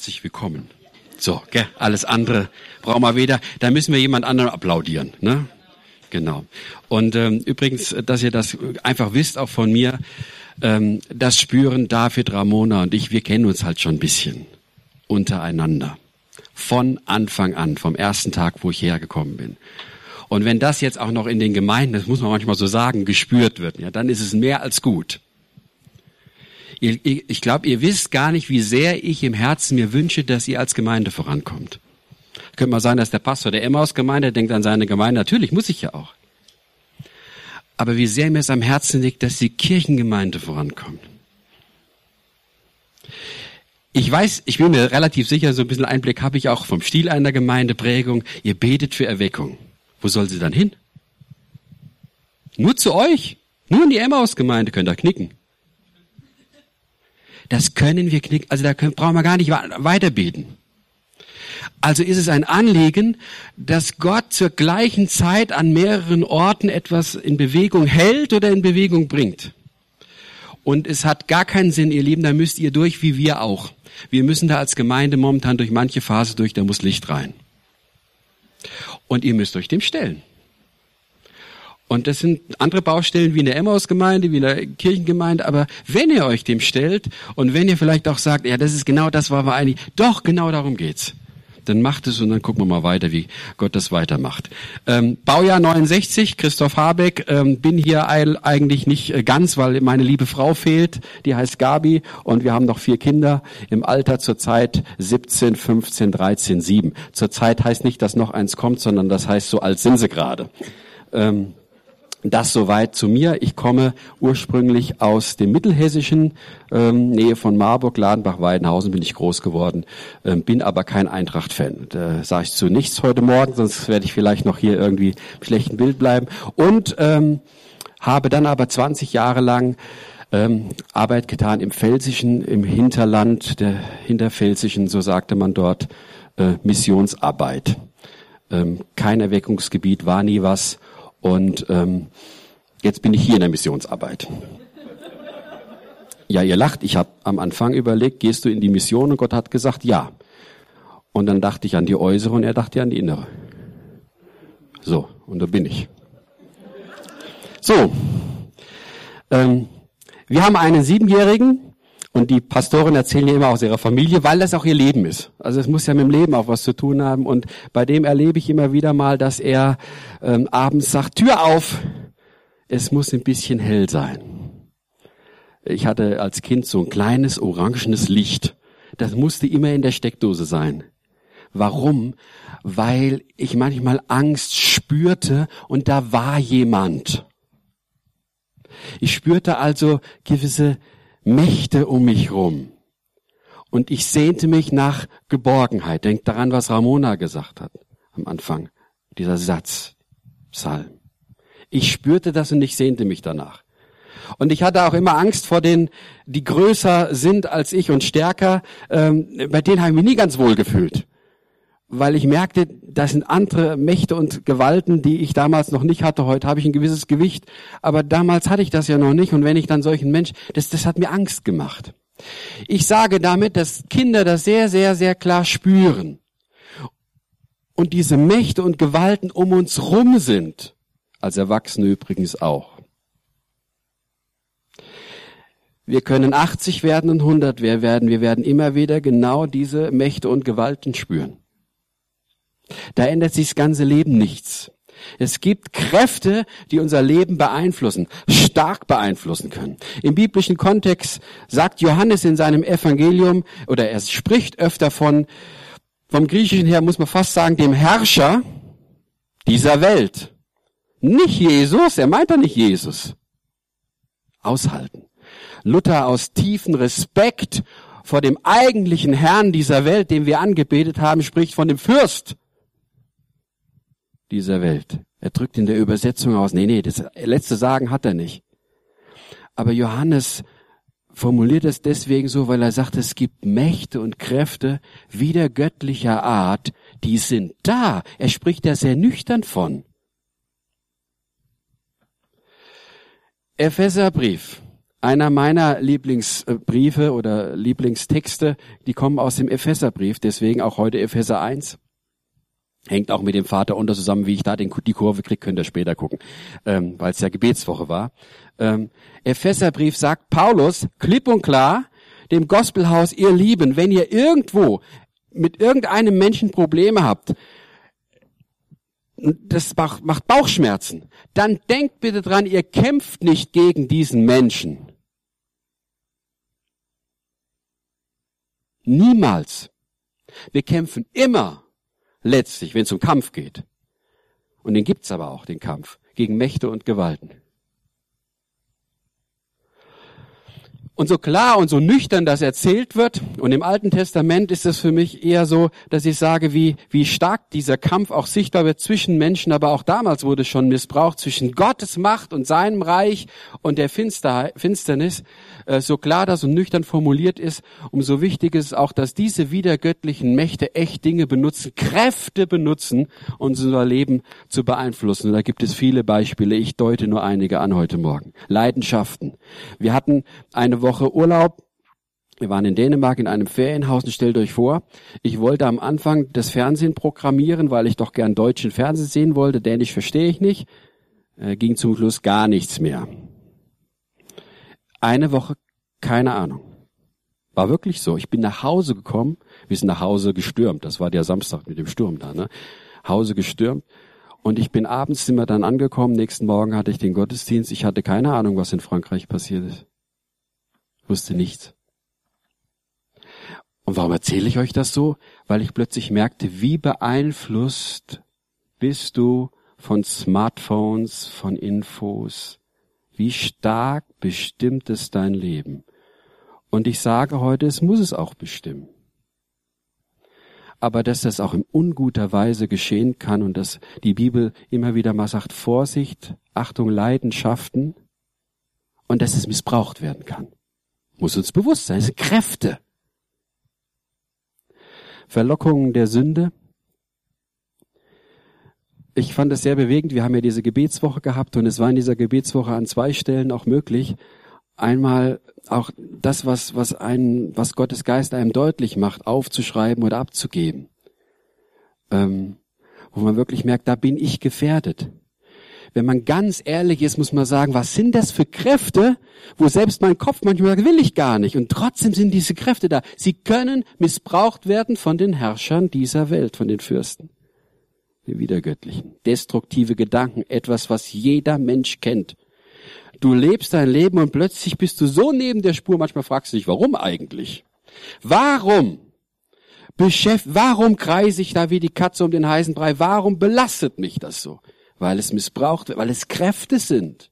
herzlich willkommen. So, gell? Alles andere brauchen wir weder. Da müssen wir jemand anderem applaudieren, ne? Genau. Und übrigens, dass ihr das einfach wisst, auch von mir, das spüren David, Ramona und ich, wir kennen uns halt schon ein bisschen untereinander. Von Anfang an, vom ersten Tag, wo ich hergekommen bin. Und wenn das jetzt auch noch in den Gemeinden, das muss man manchmal so sagen, gespürt wird, ja, dann ist es mehr als gut. Ich glaube, ihr wisst gar nicht, wie sehr ich im Herzen mir wünsche, dass ihr als Gemeinde vorankommt. Könnte mal sein, dass der Pastor der Emmaus-Gemeinde denkt an seine Gemeinde. Natürlich, muss ich ja auch. Aber wie sehr mir es am Herzen liegt, dass die Kirchengemeinde vorankommt. Ich weiß, ich bin mir relativ sicher, so ein bisschen Einblick habe ich auch vom Stil einer Gemeindeprägung. Ihr betet für Erweckung. Wo soll sie dann hin? Nur zu euch. Nur in die Emmaus-Gemeinde könnt ihr knicken. Das können wir knicken. Also da brauchen wir gar nicht weiter beten. Also ist es ein Anliegen, dass Gott zur gleichen Zeit an mehreren Orten etwas in Bewegung hält oder in Bewegung bringt. Und es hat gar keinen Sinn, ihr Lieben, da müsst ihr durch, wie wir auch. Wir müssen da als Gemeinde momentan durch manche Phase durch, da muss Licht rein. Und ihr müsst euch dem stellen. Und das sind andere Baustellen wie in der Emmaus-Gemeinde, wie in der Kirchengemeinde. Aber wenn ihr euch dem stellt und wenn ihr vielleicht auch sagt, ja, das ist genau das, was wir eigentlich, doch, genau darum geht's. Dann macht es und dann gucken wir mal weiter, wie Gott das weitermacht. Baujahr 69, Christoph Habeck, bin hier eigentlich nicht ganz, weil meine liebe Frau fehlt, die heißt Gabi und wir haben noch 4 Kinder im Alter zurzeit 17, 15, 13, 7. Zurzeit heißt nicht, dass noch eins kommt, sondern das heißt, so alt sind sie gerade. Das soweit zu mir. Ich komme ursprünglich aus dem Mittelhessischen, Nähe von Marburg, Ladenbach, Weidenhausen bin ich groß geworden, bin aber kein Eintracht-Fan. Da sage ich zu nichts heute Morgen, sonst werde ich vielleicht noch hier irgendwie im schlechten Bild bleiben. Und habe dann aber 20 Jahre lang Arbeit getan im Pfälzischen, im Hinterland, der Hinterpfälzischen, so sagte man dort, Missionsarbeit. Kein Erweckungsgebiet, war nie was. Und jetzt bin ich hier in der Missionsarbeit. Ja, ihr lacht. Ich habe am Anfang überlegt, gehst du in die Mission? Und Gott hat gesagt, ja. Und dann dachte ich an die äußere und er dachte an die innere. So, und da bin ich. So, wir haben einen 7-Jährigen. Und die Pastoren erzählen ja immer aus ihrer Familie, weil das auch ihr Leben ist. Also es muss ja mit dem Leben auch was zu tun haben. Und bei dem erlebe ich immer wieder mal, dass er abends sagt, Tür auf, es muss ein bisschen hell sein. Ich hatte als Kind so ein kleines orangenes Licht. Das musste immer in der Steckdose sein. Warum? Weil ich manchmal Angst spürte und da war jemand. Ich spürte also gewisse Mächte um mich rum. Und ich sehnte mich nach Geborgenheit. Denkt daran, was Ramona gesagt hat am Anfang. Dieser Satz, Psalm. Ich spürte das und ich sehnte mich danach. Und ich hatte auch immer Angst vor denen, die größer sind als ich und stärker. Bei denen habe ich mich nie ganz wohl gefühlt. Weil ich merkte, das sind andere Mächte und Gewalten, die ich damals noch nicht hatte. Heute habe ich ein gewisses Gewicht, aber damals hatte ich das ja noch nicht. Und wenn ich dann solchen Mensch, das hat mir Angst gemacht. Ich sage damit, dass Kinder das sehr, sehr, sehr klar spüren. Und diese Mächte und Gewalten um uns rum sind. Als Erwachsene übrigens auch. Wir können 80 werden und 100 werden. Wir werden immer wieder genau diese Mächte und Gewalten spüren. Da ändert sich das ganze Leben nichts. Es gibt Kräfte, die unser Leben beeinflussen, stark beeinflussen können. Im biblischen Kontext sagt Johannes in seinem Evangelium, oder er spricht öfter vom Griechischen her muss man fast sagen, dem Herrscher dieser Welt. Nicht Jesus, er meint da nicht Jesus. Aushalten. Luther aus tiefem Respekt vor dem eigentlichen Herrn dieser Welt, den wir angebetet haben, spricht von dem Fürst dieser Welt. Er drückt in der Übersetzung aus, nee, das letzte Sagen hat er nicht. Aber Johannes formuliert es deswegen so, weil er sagt, es gibt Mächte und Kräfte wieder göttlicher Art, die sind da. Er spricht da sehr nüchtern von. Epheserbrief, Einer meiner Lieblingsbriefe oder Lieblingstexte, die kommen aus dem Epheserbrief, deswegen auch heute Epheser 1. Hängt auch mit dem Vater unter zusammen, wie ich da die Kurve kriege, könnt ihr später gucken, weil es ja Gebetswoche war. Epheserbrief sagt Paulus klipp und klar, dem Gospelhaus, ihr Lieben, wenn ihr irgendwo mit irgendeinem Menschen Probleme habt, das macht Bauchschmerzen, dann denkt bitte dran, ihr kämpft nicht gegen diesen Menschen. Niemals. Wir kämpfen immer, letztlich, wenn es um Kampf geht. Und den gibt's aber auch, den Kampf, gegen Mächte und Gewalten. Und so klar und so nüchtern das erzählt wird, und im Alten Testament ist es für mich eher so, dass ich sage, wie stark dieser Kampf auch sichtbar wird zwischen Menschen, aber auch damals wurde schon missbraucht, zwischen Gottes Macht und seinem Reich und der Finsternis. So klar das und nüchtern formuliert ist, umso wichtiger ist es auch, dass diese widergöttlichen Mächte echt Dinge benutzen, Kräfte benutzen, unser Leben zu beeinflussen. Und da gibt es viele Beispiele, ich deute nur einige an heute Morgen. Leidenschaften. Wir hatten eine Woche Urlaub. Wir waren in Dänemark in einem Ferienhaus und stellt euch vor, ich wollte am Anfang das Fernsehen programmieren, weil ich doch gern deutschen Fernsehen sehen wollte. Dänisch verstehe ich nicht. Ging zum Schluss gar nichts mehr. Eine Woche, keine Ahnung. War wirklich so. Ich bin nach Hause gekommen. Wir sind nach Hause gestürmt. Das war der Samstag mit dem Sturm da, ne? Hause gestürmt. Und ich bin abends immer dann angekommen. Nächsten Morgen hatte ich den Gottesdienst. Ich hatte keine Ahnung, was in Frankreich passiert ist. Wusste nichts. Und warum erzähle ich euch das so? Weil ich plötzlich merkte, wie beeinflusst bist du von Smartphones, von Infos. Wie stark bestimmt es dein Leben? Und ich sage heute, es muss es auch bestimmen. Aber dass das auch in unguter Weise geschehen kann und dass die Bibel immer wieder mal sagt, Vorsicht, Achtung, Leidenschaften und dass es missbraucht werden kann. Muss uns bewusst sein, es sind Kräfte. Verlockungen der Sünde. Ich fand es sehr bewegend. Wir haben ja diese Gebetswoche gehabt und es war in dieser Gebetswoche an 2 Stellen auch möglich, einmal auch das, was Gottes Geist einem deutlich macht, aufzuschreiben oder abzugeben. Wo man wirklich merkt, da bin ich gefährdet. Wenn man ganz ehrlich ist, muss man sagen, was sind das für Kräfte, wo selbst mein Kopf manchmal sagt, will ich gar nicht. Und trotzdem sind diese Kräfte da. Sie können missbraucht werden von den Herrschern dieser Welt, von den Fürsten. Die widergöttlichen, destruktive Gedanken, etwas, was jeder Mensch kennt. Du lebst dein Leben und plötzlich bist du so neben der Spur, manchmal fragst du dich, warum eigentlich? Warum kreise ich da wie die Katze um den heißen Brei? Warum belastet mich das so? Weil es missbraucht wird, weil es Kräfte sind.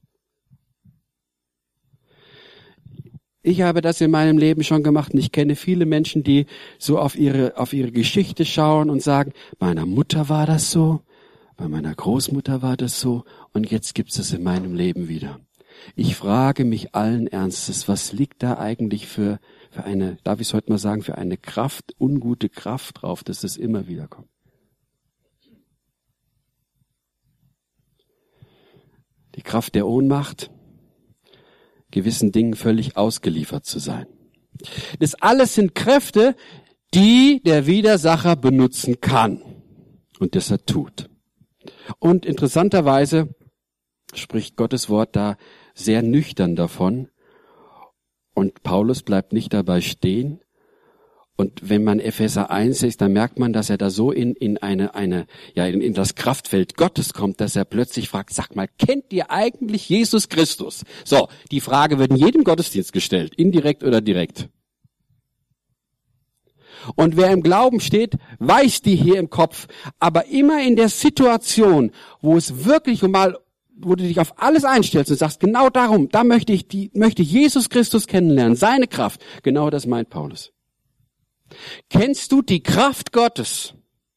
Ich habe das in meinem Leben schon gemacht und ich kenne viele Menschen, die so auf ihre Geschichte schauen und sagen, meiner Mutter war das so, bei meiner Großmutter war das so und jetzt gibt es in meinem Leben wieder. Ich frage mich allen Ernstes, was liegt da eigentlich für eine, darf ich es heute mal sagen, für eine Kraft, ungute Kraft drauf, dass es immer wieder kommt. Die Kraft der Ohnmacht, gewissen Dingen völlig ausgeliefert zu sein. Das alles sind Kräfte, die der Widersacher benutzen kann und das er tut. Und interessanterweise spricht Gottes Wort da sehr nüchtern davon und Paulus bleibt nicht dabei stehen. Und wenn man Epheser 1 ist, dann merkt man, dass er da so in das Kraftfeld Gottes kommt, dass er plötzlich fragt, sag mal, kennt ihr eigentlich Jesus Christus? So, die Frage wird in jedem Gottesdienst gestellt, indirekt oder direkt. Und wer im Glauben steht, weiß die hier im Kopf, aber immer in der Situation, wo es wirklich wo du dich auf alles einstellst und sagst, genau darum, da möchte ich Jesus Christus kennenlernen, seine Kraft. Genau das meint Paulus. Kennst du die Kraft Gottes?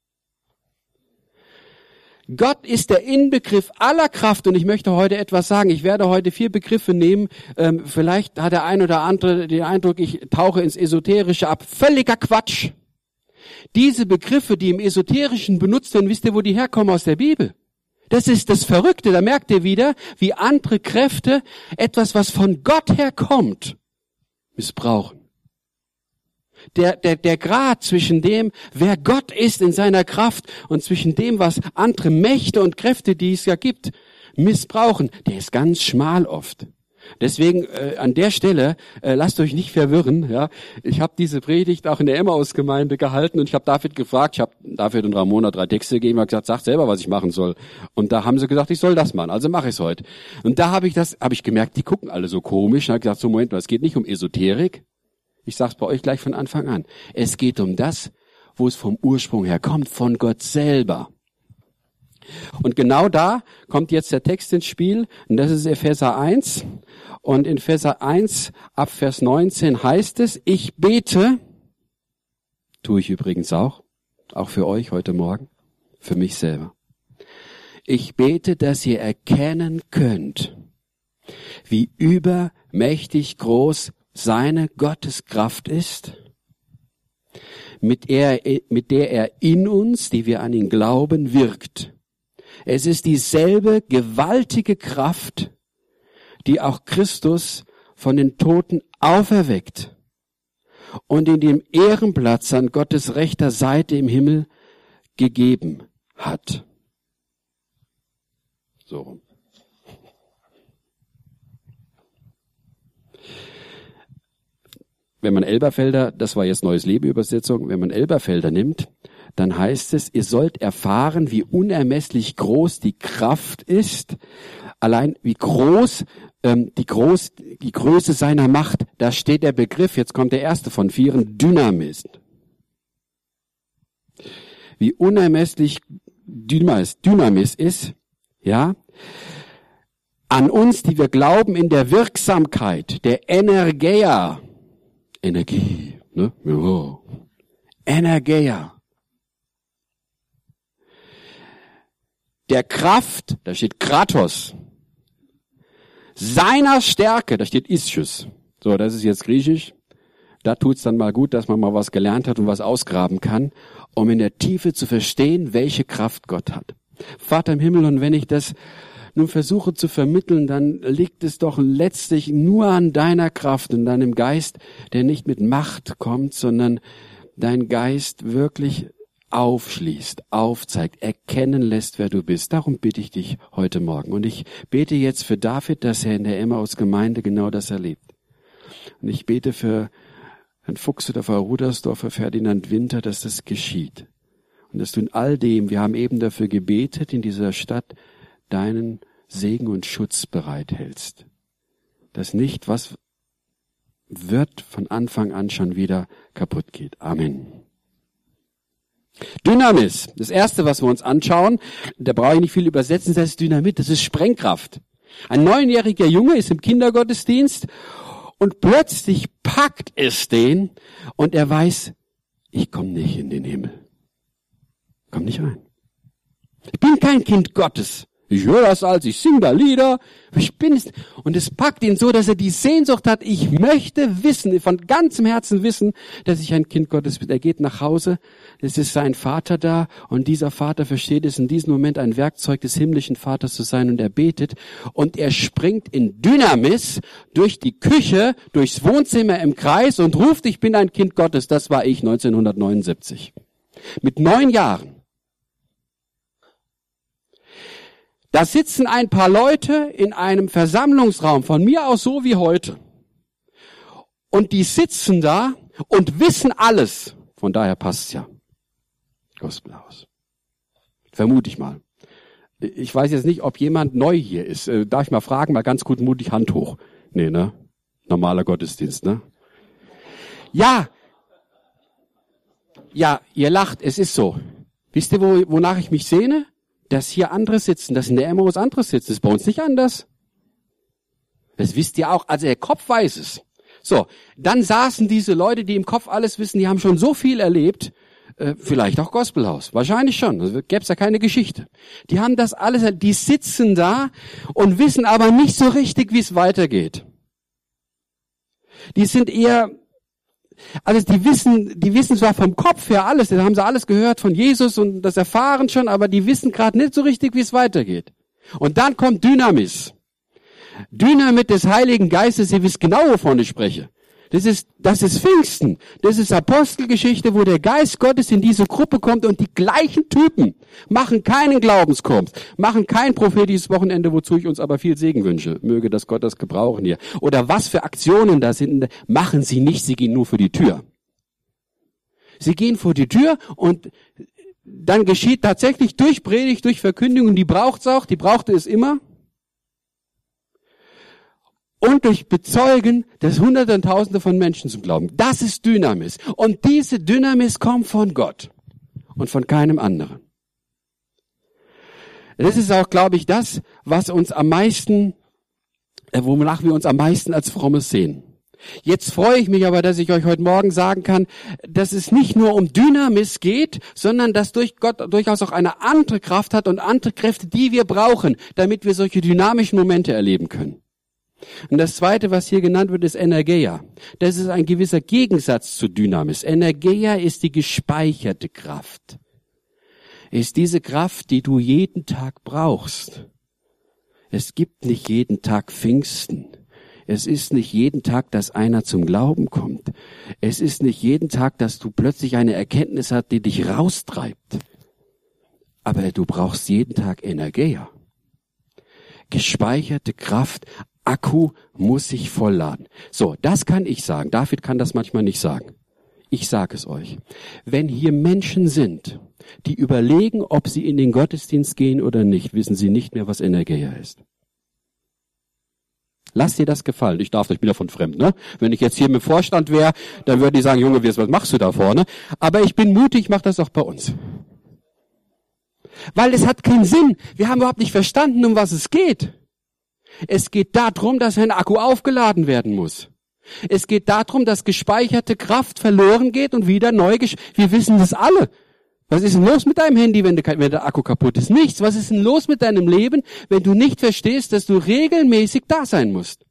Gott ist der Inbegriff aller Kraft und ich möchte heute etwas sagen. Ich werde heute 4 Begriffe nehmen. Vielleicht hat der ein oder andere den Eindruck, ich tauche ins Esoterische ab. Völliger Quatsch. Diese Begriffe, die im Esoterischen benutzt werden, wisst ihr, wo die herkommen? Aus der Bibel. Das ist das Verrückte. Da merkt ihr wieder, wie andere Kräfte etwas, was von Gott herkommt, missbrauchen. Der Grad zwischen dem, wer Gott ist in seiner Kraft und zwischen dem, was andere Mächte und Kräfte, die es ja gibt, missbrauchen, der ist ganz schmal oft. Deswegen an der Stelle, lasst euch nicht verwirren. Ja, ich habe diese Predigt auch in der Emmaus-Gemeinde gehalten und ich habe David gefragt, ich habe David und Ramona 3 Texte gegeben, habe gesagt, sag selber, was ich machen soll. Und da haben sie gesagt, ich soll das machen, also mache ich es heute. Und da habe ich gemerkt, die gucken alle so komisch. Und habe gesagt, so Moment mal, es geht nicht um Esoterik. Ich sage es bei euch gleich von Anfang an. Es geht um das, wo es vom Ursprung her kommt, von Gott selber. Und genau da kommt jetzt der Text ins Spiel, und das ist Epheser 1. Und in Epheser 1 ab Vers 19 heißt es, ich bete, tue ich übrigens auch für euch heute Morgen, für mich selber. Ich bete, dass ihr erkennen könnt, wie übermächtig groß seine Gotteskraft ist, mit der er in uns, die wir an ihn glauben, wirkt. Es ist dieselbe gewaltige Kraft, die auch Christus von den Toten auferweckt und in dem Ehrenplatz an Gottes rechter Seite im Himmel gegeben hat. So. Wenn man Elberfelder, das war jetzt Neues Leben Übersetzung, wenn man Elberfelder nimmt, dann heißt es, ihr sollt erfahren, wie unermesslich groß die Kraft ist, allein wie groß die Größe seiner Macht. Da steht der Begriff, jetzt kommt der erste von 4, Dynamis. Wie unermesslich Dynamis ist, ja, an uns, die wir glauben, in der Wirksamkeit, der Energia, Energie, ne? Ja. Energia. Der Kraft, da steht Kratos. Seiner Stärke, da steht Ischius. So, das ist jetzt Griechisch. Da tut's dann mal gut, dass man mal was gelernt hat und was ausgraben kann, um in der Tiefe zu verstehen, welche Kraft Gott hat. Vater im Himmel, und wenn ich das nun versuche zu vermitteln, dann liegt es doch letztlich nur an deiner Kraft und deinem Geist, der nicht mit Macht kommt, sondern dein Geist wirklich aufschließt, aufzeigt, erkennen lässt, wer du bist. Darum bitte ich dich heute Morgen. Und ich bete jetzt für David, dass er in der Emmaus-Gemeinde genau das erlebt. Und ich bete für Herrn Fuchs oder Frau Rudersdorf, für Ferdinand Winter, dass das geschieht. Und dass du in all dem, wir haben eben dafür gebetet, in dieser Stadt deinen Segen und Schutz bereithältst. Dass nicht was wird von Anfang an schon wieder kaputt geht. Amen. Dynamis, das erste, was wir uns anschauen, da brauche ich nicht viel übersetzen, das ist Dynamit, das ist Sprengkraft. Ein 9-jähriger Junge ist im Kindergottesdienst und plötzlich packt es den und er weiß, ich komme nicht in den Himmel. Komm nicht rein. Ich bin kein Kind Gottes. Ich höre das als, ich singe da Lieder, ich bin es. Und es packt ihn so, dass er die Sehnsucht hat, ich möchte wissen, von ganzem Herzen wissen, dass ich ein Kind Gottes bin. Er geht nach Hause, es ist sein Vater da und dieser Vater versteht es in diesem Moment, ein Werkzeug des himmlischen Vaters zu sein, und er betet und er springt in Dynamis durch die Küche, durchs Wohnzimmer im Kreis und ruft, ich bin ein Kind Gottes. Das war ich 1979. Mit 9 Jahren. Da sitzen ein paar Leute in einem Versammlungsraum, von mir aus so wie heute. Und die sitzen da und wissen alles. Von daher passt's ja. Gospelhaus. Vermute ich mal. Ich weiß jetzt nicht, ob jemand neu hier ist. Darf ich mal fragen, mal ganz gut mutig Hand hoch. Nee, ne? Normaler Gottesdienst, ne? Ja. Ja, ihr lacht, es ist so. Wisst ihr, wonach ich mich sehne? Dass hier andere sitzen, dass in der Emmaus andere sitzen. Das ist bei uns nicht anders. Das wisst ihr auch. Also der Kopf weiß es. So, dann saßen diese Leute, die im Kopf alles wissen, die haben schon so viel erlebt, vielleicht auch Gospelhaus, wahrscheinlich schon, also gäbe es ja keine Geschichte. Die haben das alles, die sitzen da und wissen aber nicht so richtig, wie es weitergeht. Die sind eher Also die wissen zwar vom Kopf her alles, da haben sie alles gehört von Jesus und das erfahren schon, aber die wissen gerade nicht so richtig, wie es weitergeht. Und dann kommt Dynamis. Dynamit des Heiligen Geistes, ihr wisst genau, wovon ich spreche. Das ist Pfingsten. Das ist Apostelgeschichte, wo der Geist Gottes in diese Gruppe kommt und die gleichen Typen machen keinen Glaubenskurs, machen kein prophetisches Wochenende, wozu ich uns aber viel Segen wünsche. Möge das Gott das gebrauchen hier. Oder was für Aktionen da sind, machen sie nicht, sie gehen nur vor die Tür. Sie gehen vor die Tür und dann geschieht tatsächlich durch Predigt, durch Verkündigung, die brauchte es immer. Und durch Bezeugen des Hunderte und Tausende von Menschen zum Glauben. Das ist Dynamis. Und diese Dynamis kommt von Gott und von keinem anderen. Das ist auch, glaube ich, das, was uns am meisten, wonach wir uns am meisten als Frommes sehen. Jetzt freue ich mich aber, dass ich euch heute Morgen sagen kann, dass es nicht nur um Dynamis geht, sondern dass durch Gott durchaus auch eine andere Kraft hat und andere Kräfte, die wir brauchen, damit wir solche dynamischen Momente erleben können. Und das Zweite, was hier genannt wird, ist Energeia. Das ist ein gewisser Gegensatz zu Dynamis. Energeia ist die gespeicherte Kraft. Ist diese Kraft, die du jeden Tag brauchst. Es gibt nicht jeden Tag Pfingsten. Es ist nicht jeden Tag, dass einer zum Glauben kommt. Es ist nicht jeden Tag, dass du plötzlich eine Erkenntnis hast, die dich raustreibt. Aber du brauchst jeden Tag Energeia. Gespeicherte Kraft. Akku muss sich vollladen. So, das kann ich sagen. David kann das manchmal nicht sagen. Ich sage es euch. Wenn hier Menschen sind, die überlegen, ob sie in den Gottesdienst gehen oder nicht, wissen sie nicht mehr, was Energeia ist. Lass dir das gefallen. Ich bin davon fremd, ne? Wenn ich jetzt hier mit Vorstand wäre, dann würden die sagen, Junge, was machst du da vorne? Aber ich bin mutig, mach das auch bei uns. Weil es hat keinen Sinn. Wir haben überhaupt nicht verstanden, um was es geht. Es geht darum, dass ein Akku aufgeladen werden muss. Es geht darum, dass gespeicherte Kraft verloren geht und wieder neu wir wissen das alle. Was ist denn los mit deinem Handy, wenn der Akku kaputt ist? Nichts. Was ist denn los mit deinem Leben, wenn du nicht verstehst, dass du regelmäßig da sein musst?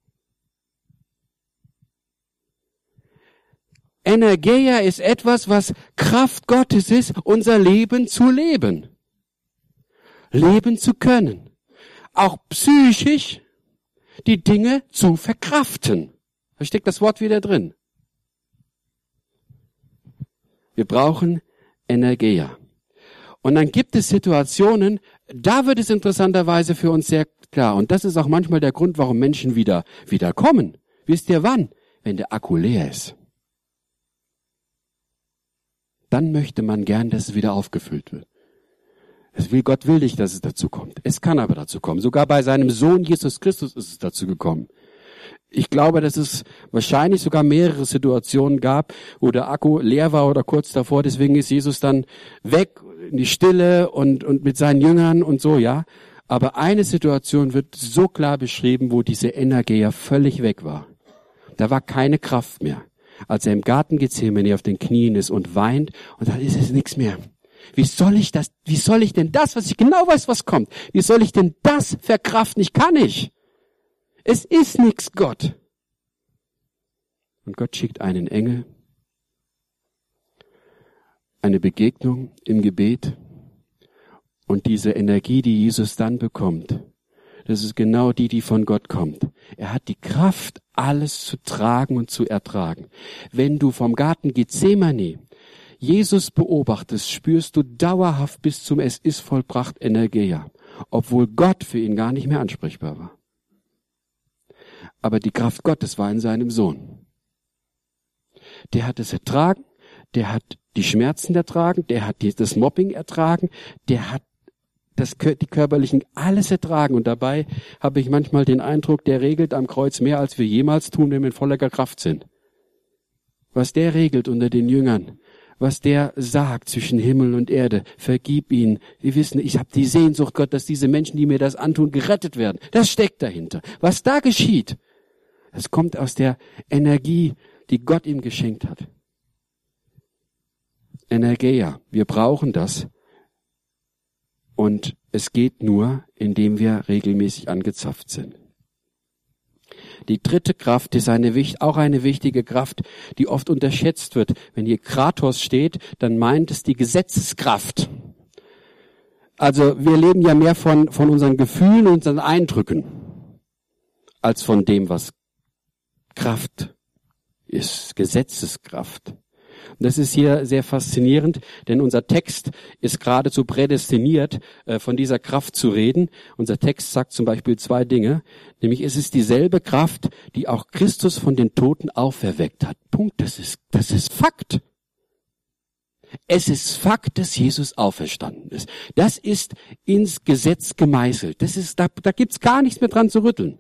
Energeia ist etwas, was Kraft Gottes ist, unser Leben zu leben. Leben zu können. Auch psychisch die Dinge zu verkraften. Da steckt das Wort wieder drin. Wir brauchen Energeia. Und dann gibt es Situationen, da wird es interessanterweise für uns sehr klar. Und das ist auch manchmal der Grund, warum Menschen wieder kommen. Wisst ihr wann? Wenn der Akku leer ist. Dann möchte man gern, dass es wieder aufgefüllt wird. Gott will nicht, dass es dazu kommt. Es kann aber dazu kommen. Sogar bei seinem Sohn Jesus Christus ist es dazu gekommen. Ich glaube, dass es wahrscheinlich sogar mehrere Situationen gab, wo der Akku leer war oder kurz davor. Deswegen ist Jesus dann weg in die Stille und mit seinen Jüngern und so, ja. Aber eine Situation wird so klar beschrieben, wo diese Energeia völlig weg war. Da war keine Kraft mehr. Als er im Garten Gethsemane auf den Knien ist und weint und dann ist es nichts mehr. Wie soll ich denn das, was ich genau weiß, was kommt, wie soll ich denn das verkraften? Ich kann nicht. Es ist nichts, Gott. Und Gott schickt einen Engel, eine Begegnung im Gebet und diese Energie, die Jesus dann bekommt, das ist genau die von Gott kommt. Er hat die Kraft, alles zu tragen und zu ertragen. Wenn du vom Garten Gethsemane Jesus beobachtest, spürst du dauerhaft bis zum Es ist vollbracht Energeia, obwohl Gott für ihn gar nicht mehr ansprechbar war. Aber die Kraft Gottes war in seinem Sohn. Der hat es ertragen, der hat die Schmerzen ertragen, der hat das Mobbing ertragen, der hat die körperlichen alles ertragen. Und dabei habe ich manchmal den Eindruck, der regelt am Kreuz mehr, als wir jemals tun, wenn wir in voller Kraft sind. Was der regelt unter den Jüngern, was der sagt zwischen Himmel und Erde, vergib ihnen. Wir wissen, ich habe die Sehnsucht, Gott, dass diese Menschen, die mir das antun, gerettet werden. Das steckt dahinter. Was da geschieht, das kommt aus der Energie, die Gott ihm geschenkt hat. Energeia, wir brauchen das. Und es geht nur, indem wir regelmäßig angezapft sind. Die dritte Kraft ist auch eine wichtige Kraft, die oft unterschätzt wird. Wenn hier Kratos steht, dann meint es die Gesetzeskraft. Also wir leben ja mehr von unseren Gefühlen und unseren Eindrücken, als von dem, was Kraft ist, Gesetzeskraft. Und das ist hier sehr faszinierend, denn unser Text ist geradezu prädestiniert, von dieser Kraft zu reden. Unser Text sagt zum Beispiel 2 Dinge, nämlich es ist dieselbe Kraft, die auch Christus von den Toten auferweckt hat. Punkt, das ist Fakt. Es ist Fakt, dass Jesus auferstanden ist. Das ist ins Gesetz gemeißelt. Da gibt's gar nichts mehr dran zu rütteln.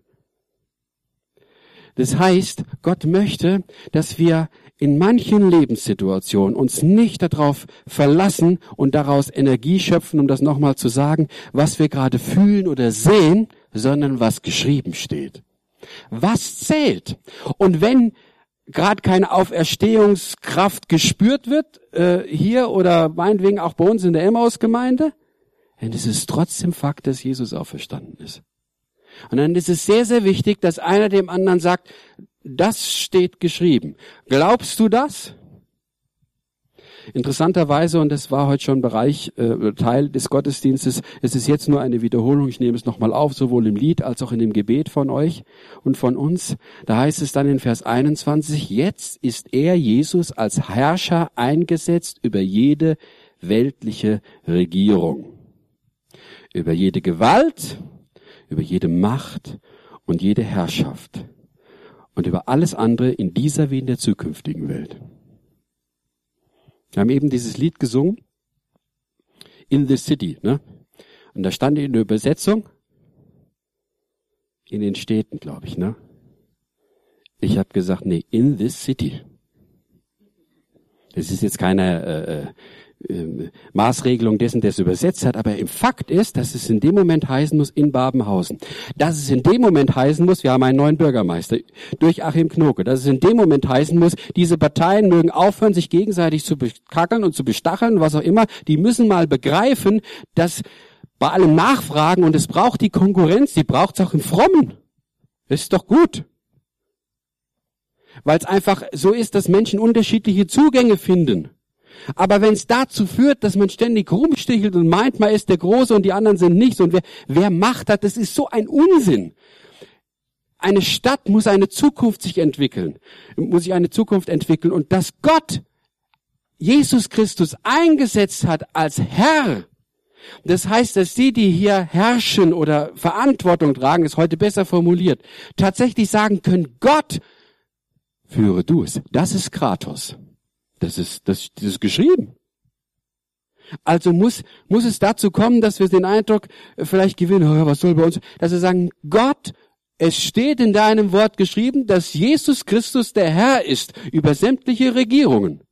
Das heißt, Gott möchte, dass wir in manchen Lebenssituationen uns nicht darauf verlassen und daraus Energie schöpfen, um das nochmal zu sagen, was wir gerade fühlen oder sehen, sondern was geschrieben steht. Was zählt? Und wenn gerade keine Auferstehungskraft gespürt wird, hier oder meinetwegen auch bei uns in der Emmaus-Gemeinde, dann ist es trotzdem Fakt, dass Jesus auferstanden ist. Und dann ist es sehr, sehr wichtig, dass einer dem anderen sagt, das steht geschrieben. Glaubst du das? Interessanterweise, und das war heute schon Teil des Gottesdienstes, es ist jetzt nur eine Wiederholung, ich nehme es nochmal auf, sowohl im Lied als auch in dem Gebet von euch und von uns. Da heißt es dann in Vers 21, jetzt ist er, Jesus, als Herrscher eingesetzt über jede weltliche Regierung, über jede Gewalt, über jede Macht und jede Herrschaft und über alles andere in dieser wie in der zukünftigen Welt. Wir haben eben dieses Lied gesungen, In the City, ne? Und da stand in der Übersetzung, in den Städten, glaube ich, ne? Ich habe gesagt, nee, in this city. Das ist jetzt keine Maßregelung dessen, der es übersetzt hat, aber im Fakt ist, dass es in dem Moment heißen muss, in Babenhausen. Dass es in dem Moment heißen muss, wir haben einen neuen Bürgermeister, durch Achim Knoke, dass es in dem Moment heißen muss, diese Parteien mögen aufhören, sich gegenseitig zu bekackeln und zu bestacheln, was auch immer, die müssen mal begreifen, dass bei allem Nachfragen, und es braucht die Konkurrenz, die braucht es auch im Frommen. Das ist doch gut. Weil es einfach so ist, dass Menschen unterschiedliche Zugänge finden. Aber wenn es dazu führt, dass man ständig rumstichelt und meint, man ist der Große und die anderen sind nichts und wer Macht hat, das ist so ein Unsinn. Eine Stadt muss eine Zukunft sich entwickeln, und dass Gott Jesus Christus eingesetzt hat als Herr, das heißt, dass die hier herrschen oder Verantwortung tragen, ist heute besser formuliert, tatsächlich sagen können, Gott, führe du es. Das ist Kratos. Das ist geschrieben. Also muss es dazu kommen, dass wir den Eindruck vielleicht gewinnen, oh, was soll bei uns, dass wir sagen, Gott, es steht in deinem Wort geschrieben, dass Jesus Christus der Herr ist über sämtliche Regierungen.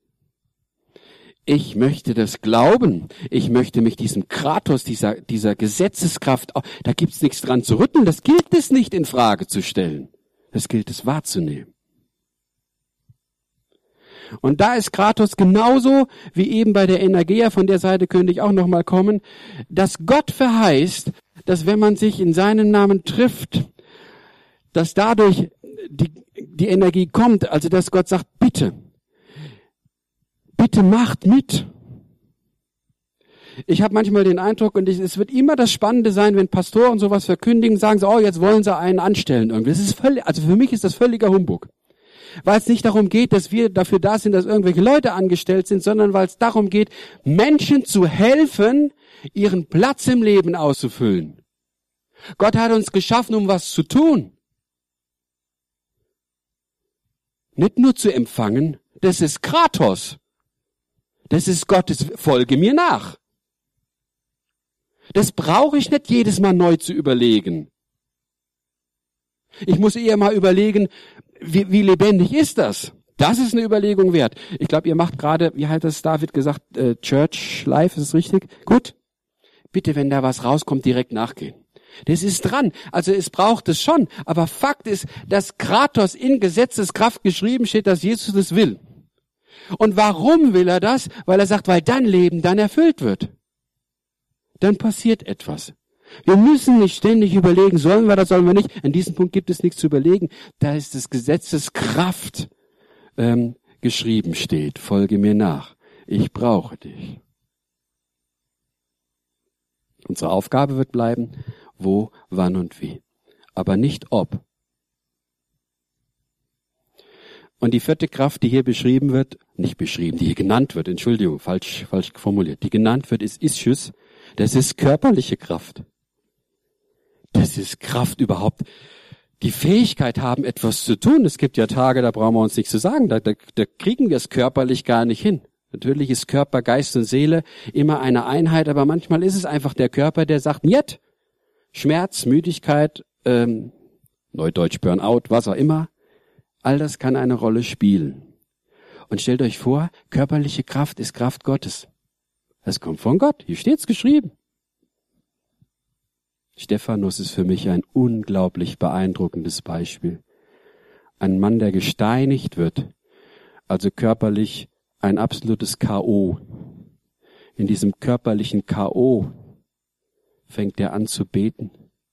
Ich möchte das glauben. Ich möchte mich diesem Kratos, dieser Gesetzeskraft, da gibt's nichts dran zu rütteln. Das gilt es nicht in Frage zu stellen. Das gilt es wahrzunehmen. Und da ist Kratos genauso wie eben bei der Energia, von der Seite könnte ich auch nochmal kommen, dass Gott verheißt, dass wenn man sich in seinem Namen trifft, dass dadurch die Energie kommt, also dass Gott sagt, bitte macht mit. Ich habe manchmal den Eindruck, und es wird immer das Spannende sein, wenn Pastoren sowas verkündigen, sagen sie, oh, jetzt wollen sie einen anstellen irgendwie. Das ist also für mich ist das völliger Humbug. Weil es nicht darum geht, dass wir dafür da sind, dass irgendwelche Leute angestellt sind, sondern weil es darum geht, Menschen zu helfen, ihren Platz im Leben auszufüllen. Gott hat uns geschaffen, um was zu tun. Nicht nur zu empfangen, das ist Kratos. Das ist Gottes, folge mir nach. Das brauche ich nicht jedes Mal neu zu überlegen. Ich muss eher mal überlegen, wie lebendig ist das? Das ist eine Überlegung wert. Ich glaube, ihr macht gerade, wie hat das David gesagt, Church Life, ist es richtig? Gut. Bitte, wenn da was rauskommt, direkt nachgehen. Das ist dran. Also es braucht es schon. Aber Fakt ist, dass Kratos in Gesetzeskraft geschrieben steht, dass Jesus das will. Und warum will er das? Weil er sagt, weil dein Leben dann erfüllt wird. Dann passiert etwas. Wir müssen nicht ständig überlegen, sollen wir das, sollen wir nicht. An diesem Punkt gibt es nichts zu überlegen. Da ist das Gesetzeskraft geschrieben steht. Folge mir nach. Ich brauche dich. Unsere Aufgabe wird bleiben, wo, wann und wie. Aber nicht ob. Und die vierte Kraft, die hier beschrieben wird, nicht beschrieben, die hier genannt wird, Entschuldigung, falsch formuliert, die genannt wird, ist Ischus. Das ist körperliche Kraft. Das ist Kraft überhaupt. Die Fähigkeit haben, etwas zu tun. Es gibt ja Tage, da brauchen wir uns nichts zu sagen. Da kriegen wir es körperlich gar nicht hin. Natürlich ist Körper, Geist und Seele immer eine Einheit, aber manchmal ist es einfach der Körper, der sagt, niet. Schmerz, Müdigkeit, Neudeutsch Burnout, was auch immer. All das kann eine Rolle spielen. Und stellt euch vor, körperliche Kraft ist Kraft Gottes. Das kommt von Gott. Hier steht's geschrieben. Stephanus ist für mich ein unglaublich beeindruckendes Beispiel. Ein Mann, der gesteinigt wird, also körperlich ein absolutes K.O. In diesem körperlichen K.O. fängt er an zu beten.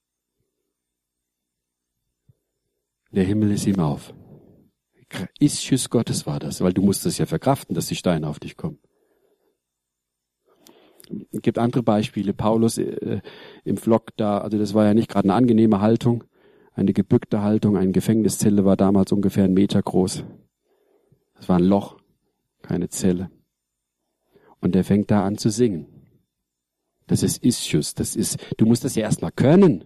Der Himmel ist ihm auf. Ischus Gottes war das, weil du musst es ja verkraften, dass die Steine auf dich kommen. Es gibt andere Beispiele. Paulus im Flock da, also das war ja nicht gerade eine angenehme Haltung, eine gebückte Haltung. Eine Gefängniszelle war damals ungefähr 1 Meter groß. Das war ein Loch, keine Zelle. Und er fängt da an zu singen. Das ist Ischus, du musst das ja erstmal können.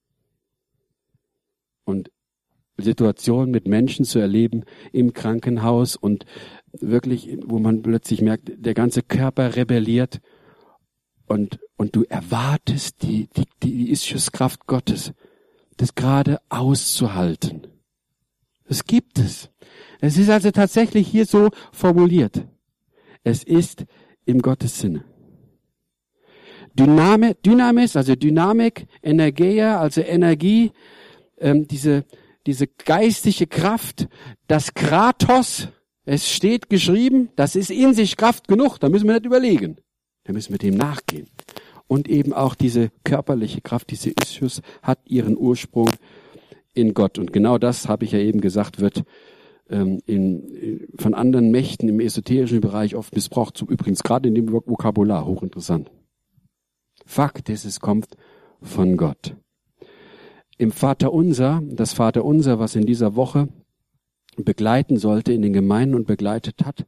Und Situationen mit Menschen zu erleben im Krankenhaus und wirklich, wo man plötzlich merkt, der ganze Körper rebelliert und du erwartest die Ischuskraft Gottes, das gerade auszuhalten. Das gibt es. Es ist also tatsächlich hier so formuliert. Es ist im Gottes Sinne. Dynamis, also Dynamik, Energeia, also Energie, diese geistige Kraft, das Kratos, es steht geschrieben, das ist in sich Kraft genug, da müssen wir nicht überlegen. Da müssen wir dem nachgehen. Und eben auch diese körperliche Kraft, diese Ischus, hat ihren Ursprung in Gott. Und genau das, habe ich ja eben gesagt, wird von anderen Mächten im esoterischen Bereich oft missbraucht. Übrigens gerade in dem Vokabular, hochinteressant. Fakt ist, es kommt von Gott. Im Vaterunser, das Vaterunser, was in dieser Woche begleiten sollte in den Gemeinden und begleitet hat,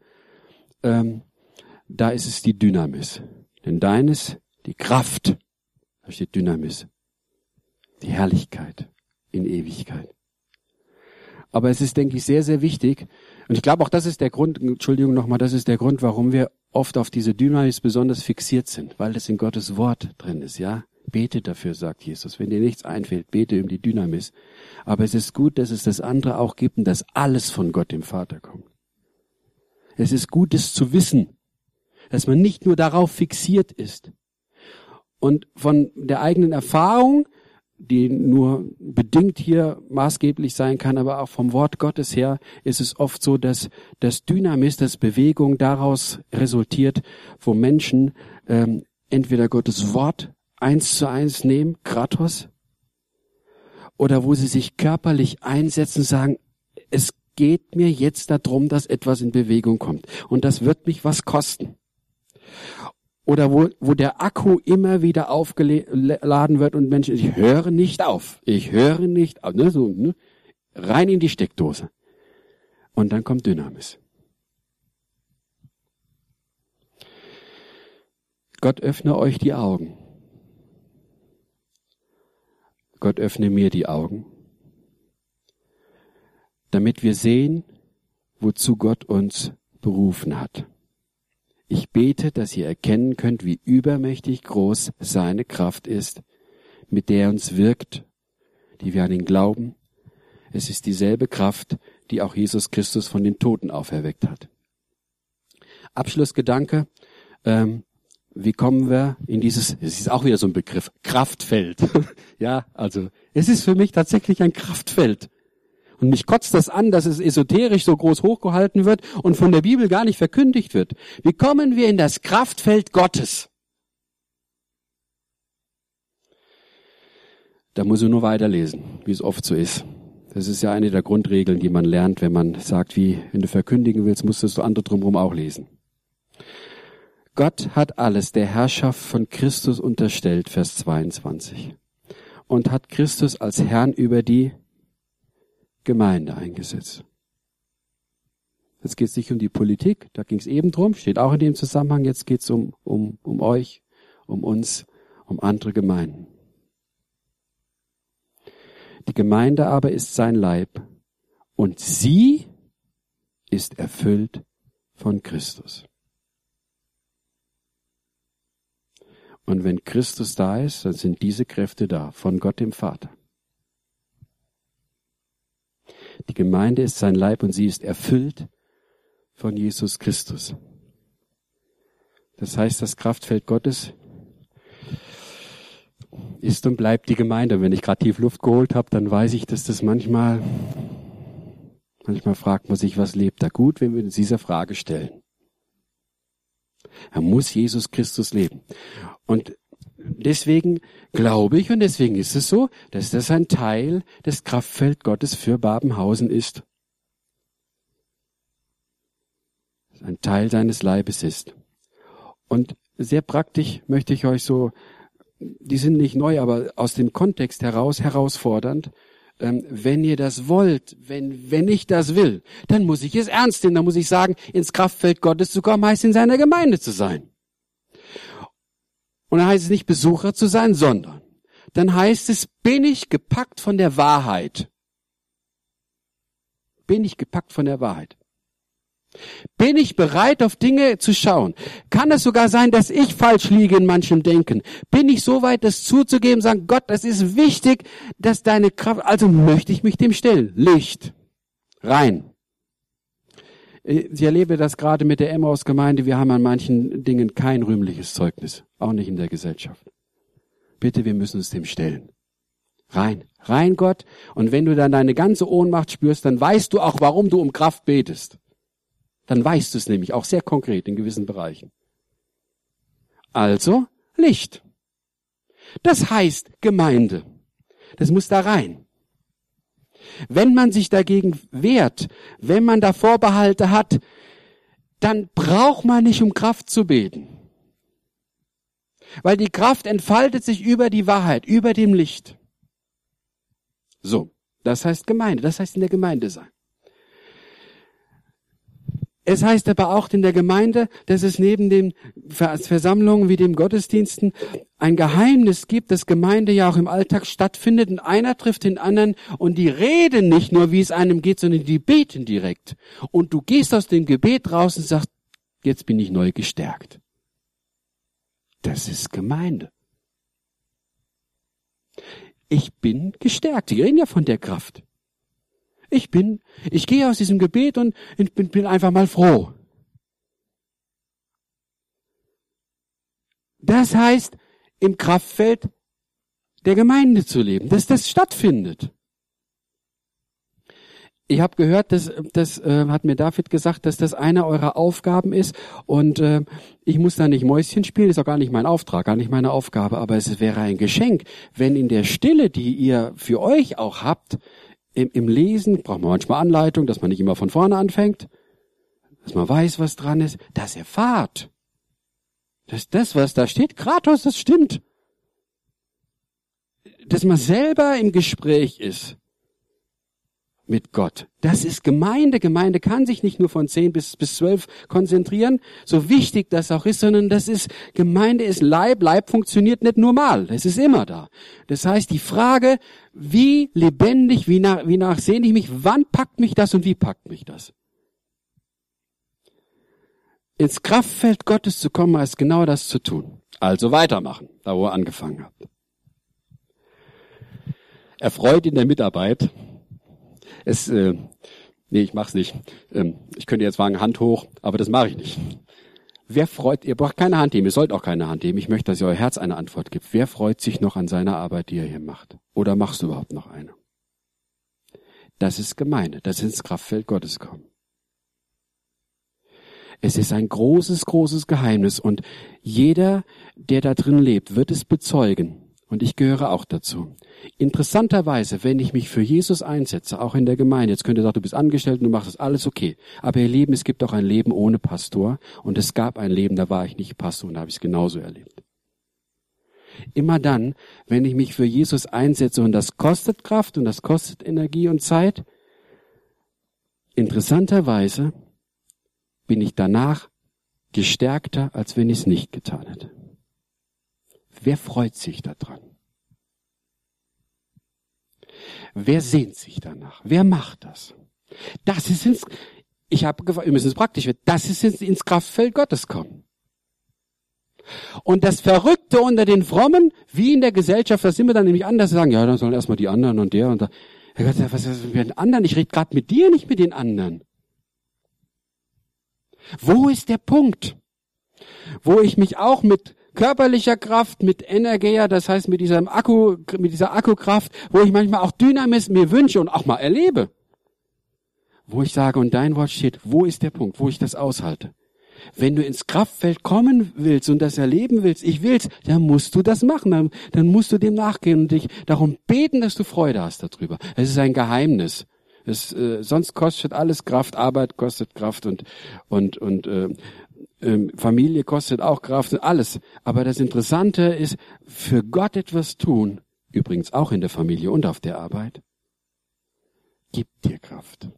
da ist es die Dynamis. Denn deines, die Kraft, da steht Dynamis. Die Herrlichkeit in Ewigkeit. Aber es ist, denke ich, sehr, sehr wichtig. Und ich glaube auch, das ist der Grund, Entschuldigung nochmal, das ist der Grund, warum wir oft auf diese Dynamis besonders fixiert sind, weil das in Gottes Wort drin ist, ja. Bete dafür, sagt Jesus. Wenn dir nichts einfällt, bete um die Dynamis. Aber es ist gut, dass es das andere auch gibt und dass alles von Gott, dem Vater, kommt. Es ist gut, es zu wissen, dass man nicht nur darauf fixiert ist. Und von der eigenen Erfahrung, die nur bedingt hier maßgeblich sein kann, aber auch vom Wort Gottes her, ist es oft so, dass das Dynamis, das Bewegung daraus resultiert, wo Menschen entweder Gottes Wort 1:1 nehmen, Kratos, oder wo sie sich körperlich einsetzen und sagen, es geht mir jetzt darum, dass etwas in Bewegung kommt. Und das wird mich was kosten. Oder wo der Akku immer wieder aufgeladen wird und Menschen, ich höre nicht auf, ne, so, ne, rein in die Steckdose. Und dann kommt Dynamis. Gott öffne euch die Augen. Gott öffne mir die Augen, damit wir sehen, wozu Gott uns berufen hat. Ich bete, dass ihr erkennen könnt, wie übermächtig groß seine Kraft ist, mit der er uns wirkt, die wir an ihn glauben. Es ist dieselbe Kraft, die auch Jesus Christus von den Toten auferweckt hat. Abschlussgedanke. Wie kommen wir in es ist auch wieder so ein Begriff, Kraftfeld. Ja, also es ist für mich tatsächlich ein Kraftfeld. Und mich kotzt das an, dass es esoterisch so groß hochgehalten wird und von der Bibel gar nicht verkündigt wird. Wie kommen wir in das Kraftfeld Gottes? Da muss ich nur weiterlesen, wie es oft so ist. Das ist ja eine der Grundregeln, die man lernt, wenn man sagt, wenn du verkündigen willst, musstest du andere drumherum auch lesen. Gott hat alles der Herrschaft von Christus unterstellt, Vers 22. Und hat Christus als Herrn über die Gemeinde eingesetzt. Jetzt geht es nicht um die Politik, da ging es eben drum, steht auch in dem Zusammenhang, jetzt geht es um euch, um uns, um andere Gemeinden. Die Gemeinde aber ist sein Leib und sie ist erfüllt von Christus. Und wenn Christus da ist, dann sind diese Kräfte da, von Gott dem Vater. Die Gemeinde ist sein Leib und sie ist erfüllt von Jesus Christus. Das heißt, das Kraftfeld Gottes ist und bleibt die Gemeinde. Und wenn ich gerade tief Luft geholt habe, dann weiß ich, dass das manchmal fragt man sich, was lebt da gut, wenn wir uns dieser Frage stellen. Da muss Jesus Christus leben. Und deswegen glaube ich, und deswegen ist es so, dass das ein Teil des Kraftfeld Gottes für Babenhausen ist. Ein Teil seines Leibes ist. Und sehr praktisch möchte ich euch so, die sind nicht neu, aber aus dem Kontext herausfordernd, wenn ihr das wollt, wenn ich das will, dann muss ich es ernst nehmen, dann muss ich sagen, ins Kraftfeld Gottes zu kommen, heißt in seiner Gemeinde zu sein. Und dann heißt es nicht Besucher zu sein, sondern dann heißt es, bin ich gepackt von der Wahrheit. Bin ich gepackt von der Wahrheit. Bin ich bereit, auf Dinge zu schauen? Kann es sogar sein, dass ich falsch liege in manchem Denken? Bin ich so weit, das zuzugeben, sagen, Gott, das ist wichtig, dass deine Kraft, also möchte ich mich dem stellen. Licht. Rein. Ich erlebe das gerade mit der Emmaus-Gemeinde. Wir haben an manchen Dingen kein rühmliches Zeugnis. Auch nicht in der Gesellschaft. Bitte, wir müssen uns dem stellen. Rein. Rein, Gott. Und wenn du dann deine ganze Ohnmacht spürst, dann weißt du auch, warum du um Kraft betest. Dann weißt du es nämlich auch sehr konkret in gewissen Bereichen. Also Licht. Das heißt Gemeinde. Das muss da rein. Wenn man sich dagegen wehrt, wenn man da Vorbehalte hat, dann braucht man nicht um Kraft zu beten. Weil die Kraft entfaltet sich über die Wahrheit, über dem Licht. So, das heißt Gemeinde, das heißt in der Gemeinde sein. Es heißt aber auch in der Gemeinde, dass es neben den Versammlungen wie dem Gottesdiensten ein Geheimnis gibt, dass Gemeinde ja auch im Alltag stattfindet und einer trifft den anderen und die reden nicht nur, wie es einem geht, sondern die beten direkt. Und du gehst aus dem Gebet raus und sagst, jetzt bin ich neu gestärkt. Das ist Gemeinde. Ich bin gestärkt. Die reden ja von der Kraft. Ich gehe aus diesem Gebet und bin einfach mal froh. Das heißt, im Kraftfeld der Gemeinde zu leben, dass das stattfindet. Ich habe gehört, das hat mir David gesagt, dass das eine eurer Aufgaben ist und ich muss da nicht Mäuschen spielen, ist auch gar nicht mein Auftrag, gar nicht meine Aufgabe, aber es wäre ein Geschenk, wenn in der Stille, die ihr für euch auch habt, im Lesen braucht man manchmal Anleitung, dass man nicht immer von vorne anfängt, dass man weiß, was dran ist, das erfahrt. Dass das, was da steht, Kratos, das stimmt. Dass man selber im Gespräch ist mit Gott. Das ist Gemeinde. Gemeinde kann sich nicht nur von 10 bis 12 konzentrieren, so wichtig das auch ist, sondern Gemeinde ist Leib. Leib funktioniert nicht nur mal. Das ist immer da. Das heißt, die Frage, wie lebendig, wie nach sehne ich mich, wann packt mich das und wie packt mich das? Ins Kraftfeld Gottes zu kommen, heißt genau das zu tun. Also weitermachen, da wo ihr angefangen habt. Erfreut in der Mitarbeit. Ich mach's nicht. Ich könnte jetzt sagen, Hand hoch, aber das mache ich nicht. Ihr braucht keine Hand heben, ihr sollt auch keine Hand heben. Ich möchte, dass ihr euer Herz eine Antwort gibt. Wer freut sich noch an seiner Arbeit, die ihr hier macht? Oder machst du überhaupt noch eine? Das ist Gemeinde, das ist ins Kraftfeld Gottes kommen. Es ist ein großes, großes Geheimnis und jeder, der da drin lebt, wird es bezeugen. Und ich gehöre auch dazu. Interessanterweise, wenn ich mich für Jesus einsetze, auch in der Gemeinde, jetzt könnt ihr sagen, du bist angestellt und du machst das alles okay. Aber ihr Lieben, es gibt auch ein Leben ohne Pastor. Und es gab ein Leben, da war ich nicht Pastor und da habe ich es genauso erlebt. Immer dann, wenn ich mich für Jesus einsetze, und das kostet Kraft und das kostet Energie und Zeit, interessanterweise bin ich danach gestärkter, als wenn ich es nicht getan hätte. Wer freut sich daran? Wer sehnt sich danach? Wer macht das? Ich habe gefragt, wir müssen es praktisch werden, das ist ins Kraftfeld Gottes kommen. Und das Verrückte unter den Frommen, wie in der Gesellschaft, da sind wir dann nämlich anders, sagen, ja, dann sollen erstmal die anderen und der und da. Herr Gott, was ist mit den anderen? Ich rede gerade mit dir, nicht mit den anderen. Wo ist der Punkt, wo ich mich auch mit körperlicher Kraft, mit Energia, das heißt mit dieser Akkukraft, wo ich manchmal auch Dynamis mir wünsche und auch mal erlebe, wo ich sage, und dein Wort steht, wo ist der Punkt, wo ich das aushalte? Wenn du ins Kraftfeld kommen willst und das erleben willst, ich will's, dann musst du das machen, dann musst du dem nachgehen und dich darum beten, dass du Freude hast darüber. Es ist ein Geheimnis. Sonst kostet alles Kraft, Arbeit kostet Kraft und Familie kostet auch Kraft, alles. Aber das Interessante ist, für Gott etwas tun, übrigens auch in der Familie und auf der Arbeit, gibt dir Kraft.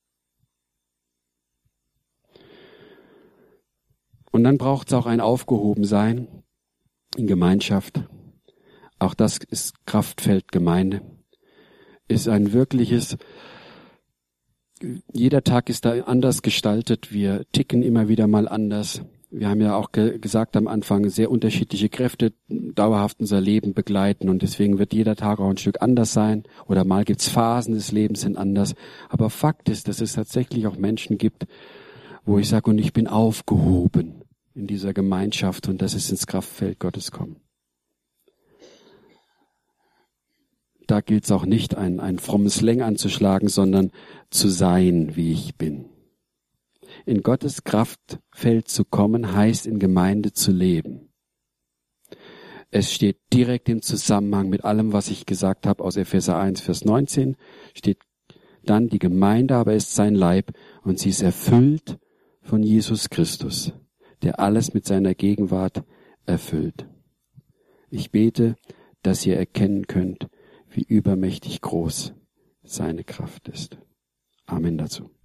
Und dann braucht es auch ein Aufgehobensein in Gemeinschaft. Auch das ist Kraftfeld Gemeinde. Ist ein wirkliches, jeder Tag ist da anders gestaltet. Wir ticken immer wieder mal anders. Wir haben ja auch gesagt am Anfang, sehr unterschiedliche Kräfte dauerhaft unser Leben begleiten. Und deswegen wird jeder Tag auch ein Stück anders sein. Oder mal gibt's Phasen des Lebens sind anders. Aber Fakt ist, dass es tatsächlich auch Menschen gibt, wo ich sage, und ich bin aufgehoben in dieser Gemeinschaft und das ist ins Kraftfeld Gottes kommen. Da gilt es auch nicht, ein frommes Slang anzuschlagen, sondern zu sein, wie ich bin. In Gottes Kraftfeld zu kommen, heißt in Gemeinde zu leben. Es steht direkt im Zusammenhang mit allem, was ich gesagt habe aus Epheser 1, Vers 19, steht dann, die Gemeinde aber ist sein Leib und sie ist erfüllt von Jesus Christus, der alles mit seiner Gegenwart erfüllt. Ich bete, dass ihr erkennen könnt, wie übermächtig groß seine Kraft ist. Amen dazu.